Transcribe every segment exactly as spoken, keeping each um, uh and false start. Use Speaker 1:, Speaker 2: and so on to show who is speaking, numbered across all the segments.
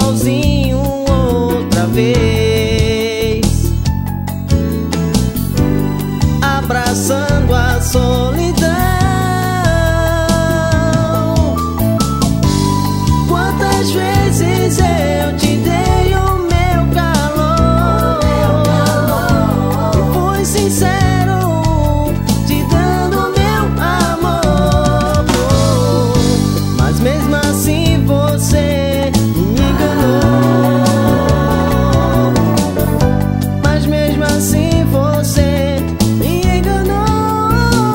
Speaker 1: sozinho outra vez, abraçando a solidão. Quantas vezes eu te dei o meu calor, fui sincero, te dando meu amor, mas mesmo assim você me enganou. Mas mesmo assim você me enganou.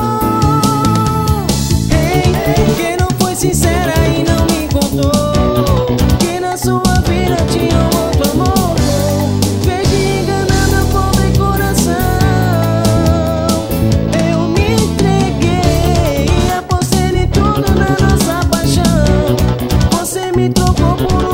Speaker 1: Ei, que não foi sincera e não me contou que na sua vida tinha outro amor. Fez de enganar meu pobre coração. Eu me entreguei e apostei em tudo na nossa paixão. Você me trocou por